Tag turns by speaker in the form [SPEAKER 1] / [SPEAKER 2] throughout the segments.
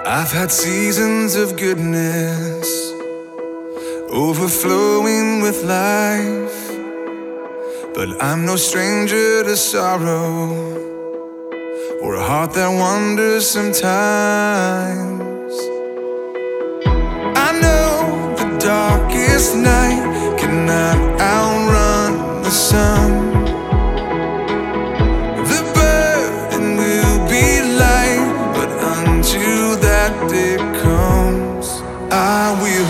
[SPEAKER 1] I've had seasons of goodness, overflowing with life, but I'm no stranger to sorrow, or a heart that wanders sometimes. I know the darkest night cannot outrun the sun. The burden will be light, but until that day comes, I will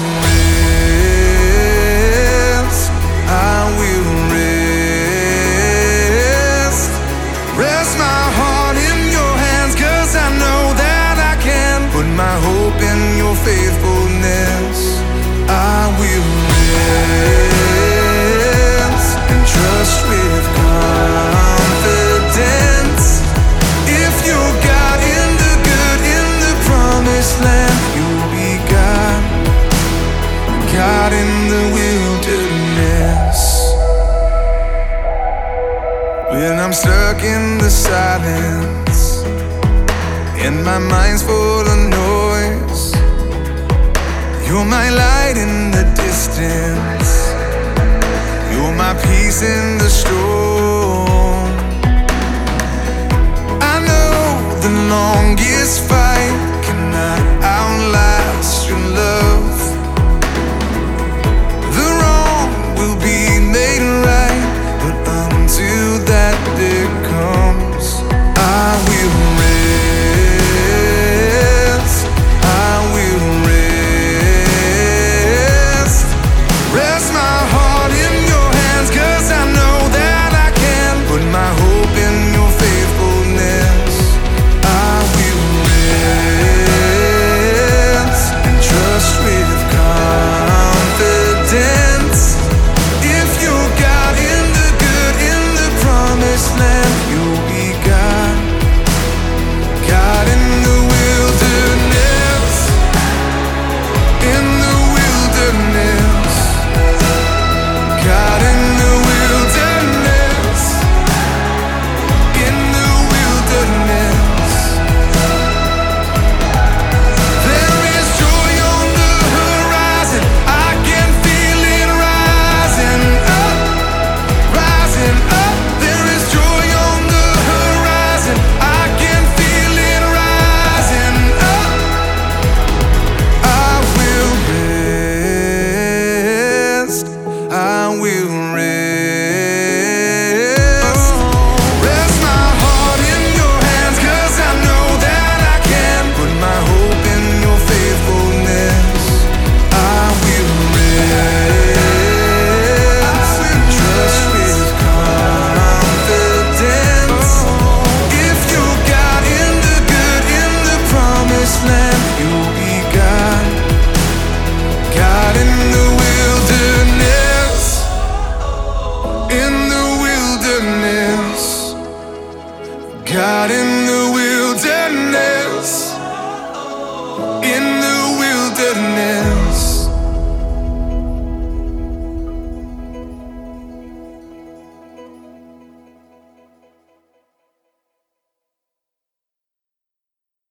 [SPEAKER 1] rest. I will rest. Rest my heart in your hands, 'cause I know that I can put my hope in your faithfulness. I will rest and trust with confidence. If you're God in the good, in the promised land, you'll be God, God in the wilderness. When I'm stuck in the silence and my mind's full of noise, you're my light in the distance, you're my peace in the storm.